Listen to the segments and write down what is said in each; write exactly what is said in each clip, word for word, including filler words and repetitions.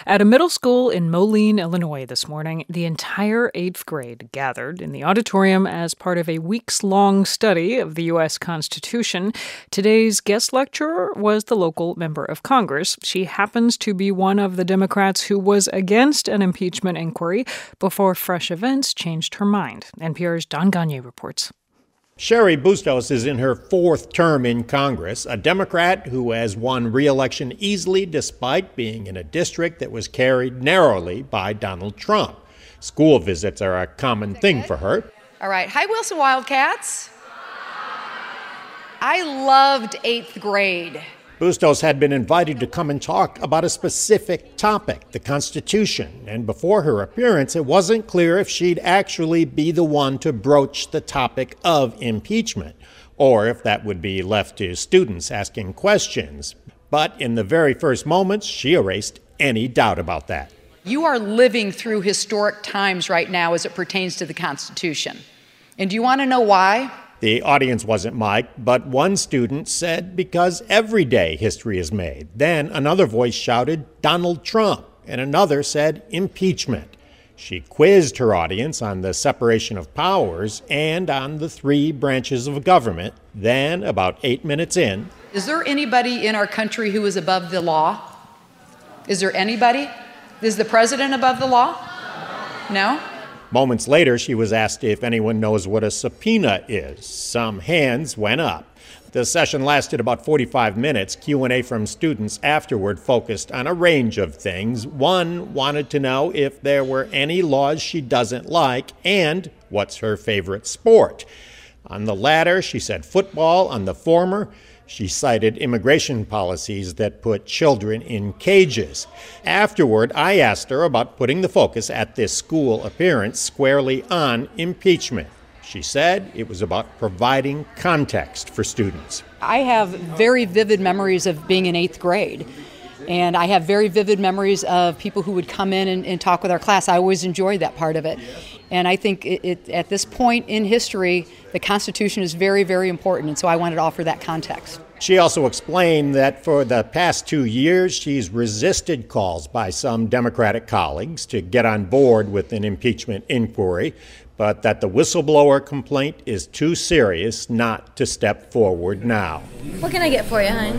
At a middle school in Moline, Illinois this morning, the entire eighth grade gathered in the auditorium as part of a weeks-long study of the U S Constitution. Today's guest lecturer was the local member of Congress. She happens to be one of the Democrats who was against an impeachment inquiry before fresh events changed her mind. N P R's Don Gonyea reports. Cheri Bustos is in her fourth term in Congress, a Democrat who has won re-election easily despite being in a district that was carried narrowly by Donald Trump. School visits are a common thing for her. All right. Hi, Wilson Wildcats. I loved eighth grade. Bustos had been invited to come and talk about a specific topic, the Constitution, and before her appearance, it wasn't clear if she'd actually be the one to broach the topic of impeachment, or if that would be left to students asking questions. But in the very first moments, she erased any doubt about that. You are living through historic times right now as it pertains to the Constitution. And do you want to know why? The audience wasn't mic'd, but one student said because every day history is made. Then another voice shouted, Donald Trump, and another said impeachment. She quizzed her audience on the separation of powers and on the three branches of government. Then, about eight minutes in, is there anybody in our country who is above the law? Is there anybody? Is the president above the law? No? Moments later, she was asked if anyone knows what a subpoena is. Some hands went up. The session lasted about forty-five minutes. Q and A from students afterward focused on a range of things. One wanted to know if there were any laws she doesn't like and what's her favorite sport. On the latter, she said football. On the former, she cited immigration policies that put children in cages. Afterward, I asked her about putting the focus at this school appearance squarely on impeachment. She said it was about providing context for students. I have very vivid memories of being in eighth grade. And I have very vivid memories of people who would come in and, and talk with our class. I always enjoyed that part of it. And I think it, it, at this point in history, the Constitution is very, very important. And so I wanted to offer that context. She also explained that for the past two years, she's resisted calls by some Democratic colleagues to get on board with an impeachment inquiry, but that the whistleblower complaint is too serious not to step forward now. What can I get for you, hon?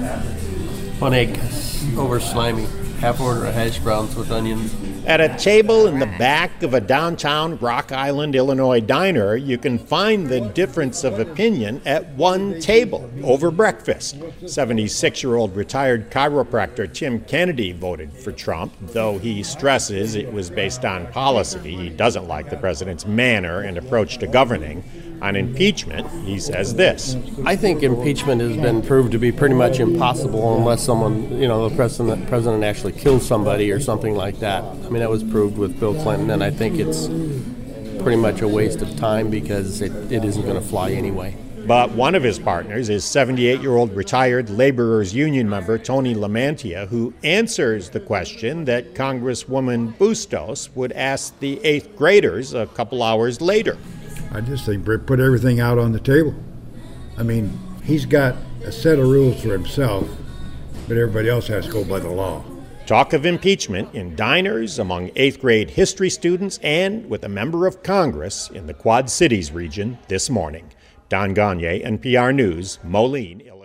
One egg over slimy, half order of hash browns with onions. At a table in the back of a downtown Rock Island, Illinois diner, you can find the difference of opinion at one table over breakfast. seventy-six-year-old retired chiropractor Tim Kennedy voted for Trump, though he stresses it was based on policy. He doesn't like the president's manner and approach to governing. On impeachment, he says this. I think impeachment has been proved to be pretty much impossible unless someone, you know, the president, president actually kills somebody or something like that. I mean, that was proved with Bill Clinton, and I think it's pretty much a waste of time because it, it isn't going to fly anyway. But one of his partners is seventy-eight-year-old retired laborers union member Tony Lamantia, who answers the question that Congresswoman Bustos would ask the eighth graders a couple hours later. I just think Britt put everything out on the table. I mean, he's got a set of rules for himself, but everybody else has to go by the law. Talk of impeachment in diners, among eighth grade history students, and with a member of Congress in the Quad Cities region this morning. Don Gonyea, N P R News, Moline, Illinois.